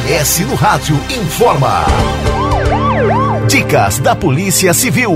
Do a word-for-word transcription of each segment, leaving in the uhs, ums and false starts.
S no Rádio informa. Dicas da Polícia Civil.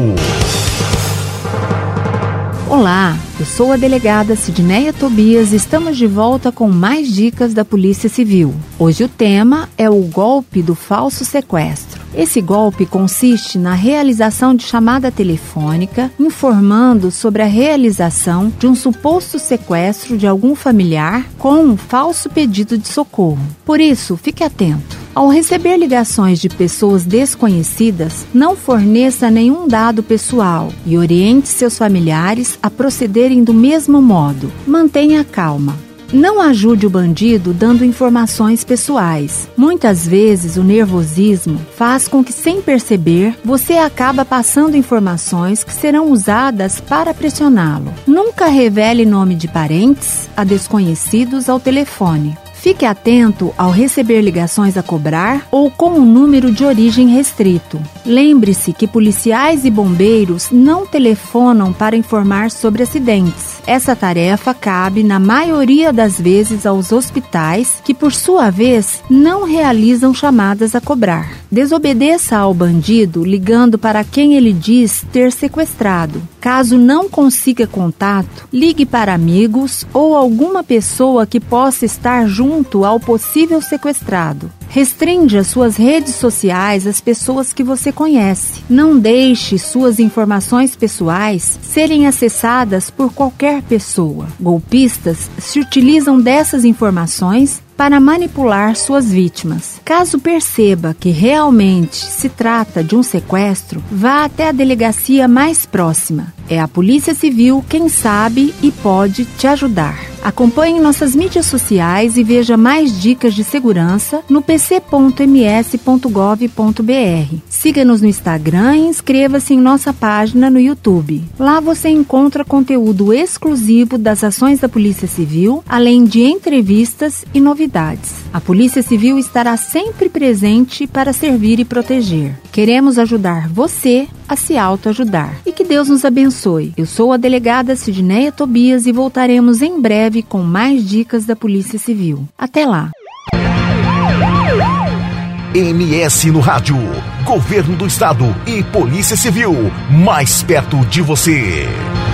Olá, eu sou a delegada Sidneia Tobias e estamos de volta com mais dicas da Polícia Civil. Hoje o tema é o golpe do falso sequestro. Esse golpe consiste na realização de chamada telefônica informando sobre a realização de um suposto sequestro de algum familiar com um falso pedido de socorro. Por isso, fique atento. Ao receber ligações de pessoas desconhecidas, não forneça nenhum dado pessoal e oriente seus familiares a procederem do mesmo modo. Mantenha calma. Não ajude o bandido dando informações pessoais. Muitas vezes o nervosismo faz com que, sem perceber, você acaba passando informações que serão usadas para pressioná-lo. Nunca revele nome de parentes a desconhecidos ao telefone. Fique atento ao receber ligações a cobrar ou com um número de origem restrito. Lembre-se que policiais e bombeiros não telefonam para informar sobre acidentes. Essa tarefa cabe, na maioria das vezes, aos hospitais, que, por sua vez, não realizam chamadas a cobrar. Desobedeça ao bandido ligando para quem ele diz ter sequestrado. Caso não consiga contato, ligue para amigos ou alguma pessoa que possa estar junto ao possível sequestrado. Restrinja suas redes sociais às pessoas que você conhece. Não deixe suas informações pessoais serem acessadas por qualquer pessoa. Golpistas se utilizam dessas informações para manipular suas vítimas. Caso perceba que realmente se trata de um sequestro, vá até a delegacia mais próxima. É a Polícia Civil quem sabe e pode te ajudar. Acompanhe nossas mídias sociais e veja mais dicas de segurança no p c ponto m s ponto gov ponto b r. Siga-nos no Instagram e inscreva-se em nossa página no YouTube. Lá você encontra conteúdo exclusivo das ações da Polícia Civil, além de entrevistas e novidades. A Polícia Civil estará sempre presente para servir e proteger. Queremos ajudar você a se autoajudar. E que Deus nos abençoe. Eu sou a delegada Sidneia Tobias e voltaremos em breve com mais dicas da Polícia Civil. Até lá! M S no Rádio, Governo do Estado e Polícia Civil, mais perto de você.